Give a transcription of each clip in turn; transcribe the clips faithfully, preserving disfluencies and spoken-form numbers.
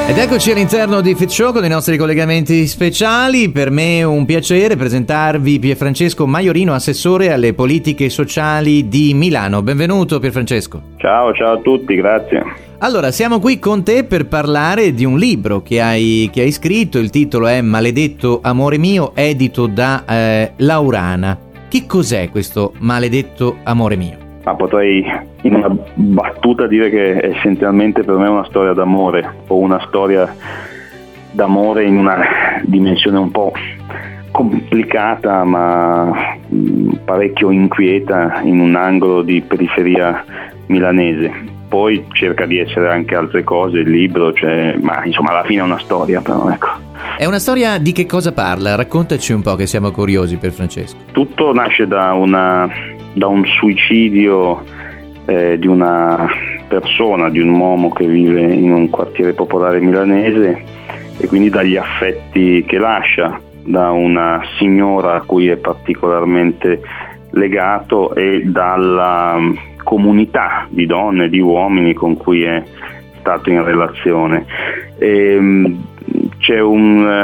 Ed eccoci all'interno di Fit Show con i nostri collegamenti speciali. Per me è un piacere presentarvi Pierfrancesco Maiorino, assessore alle politiche sociali di Milano. Benvenuto Pierfrancesco. Ciao, ciao a tutti, grazie. Allora, siamo qui con te per parlare di un libro che hai, che hai scritto. Il titolo è Maledetto amore mio, edito da eh, Laurana. Che cos'è questo Maledetto amore mio? Ma potrei in una battuta dire che essenzialmente per me è una storia d'amore, o una storia d'amore in una dimensione un po' complicata ma parecchio inquieta in un angolo di periferia milanese. Poi cerca di essere anche altre cose il libro, cioè, ma insomma alla fine è una storia, però ecco. È una storia di che cosa parla? Raccontaci un po', che siamo curiosi, Pierfrancesco. Tutto nasce da una da un suicidio eh, di una persona, di un uomo che vive in un quartiere popolare milanese, e quindi dagli affetti che lascia, da una signora a cui è particolarmente legato e dalla comunità di donne e di uomini con cui è stato in relazione. E, c'è un,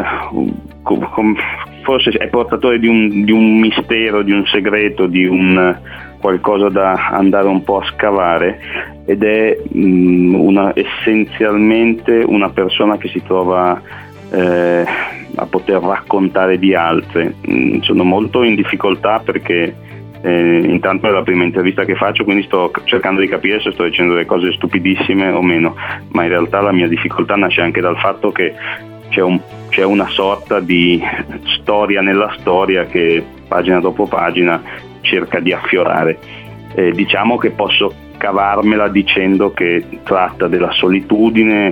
un forse è portatore di un, di un mistero, di un segreto, di un qualcosa da andare un po' a scavare, ed è mh, una, essenzialmente una persona che si trova eh, a poter raccontare di altre. Mh, sono molto in difficoltà perché eh, intanto è la prima intervista che faccio, quindi sto cercando di capire se sto dicendo delle cose stupidissime o meno, ma in realtà la mia difficoltà nasce anche dal fatto che c'è, un, c'è una sorta di storia nella storia che pagina dopo pagina cerca di affiorare. Eh, diciamo che posso cavarmela dicendo che tratta della solitudine,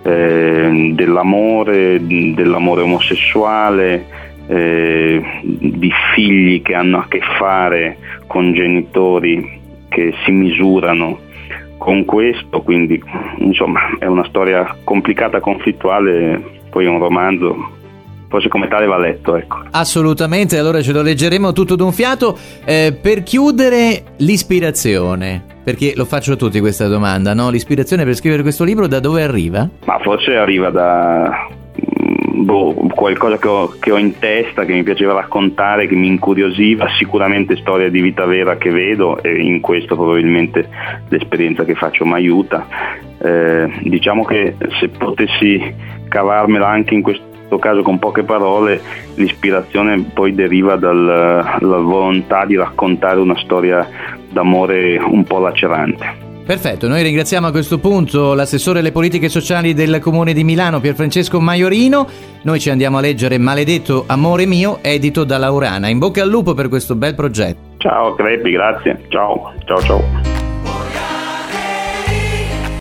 eh, dell'amore, dell'amore omosessuale, eh, di figli che hanno a che fare con genitori che si misurano con questo, quindi insomma è una storia complicata, conflittuale. Poi è un romanzo, forse come tale va letto, ecco. Assolutamente, allora ce lo leggeremo tutto d'un fiato. Eh, per chiudere, l'ispirazione, perché lo faccio a tutti questa domanda, no? L'ispirazione per scrivere questo libro da dove arriva? Ma forse arriva da boh, qualcosa che ho, che ho in testa, che mi piaceva raccontare, che mi incuriosiva, sicuramente storia di vita vera che vedo, e in questo probabilmente l'esperienza che faccio mi aiuta. Eh, diciamo che se potessi cavarmela anche in questo caso con poche parole, l'ispirazione poi deriva dal, dalla volontà di raccontare una storia d'amore un po' lacerante. Perfetto, noi ringraziamo a questo punto l'assessore alle politiche sociali del Comune di Milano, Pierfrancesco Maiorino. Noi ci andiamo a leggere Maledetto amore mio, edito da Laurana. In bocca al lupo per questo bel progetto. Ciao Crepi, grazie, ciao, ciao ciao.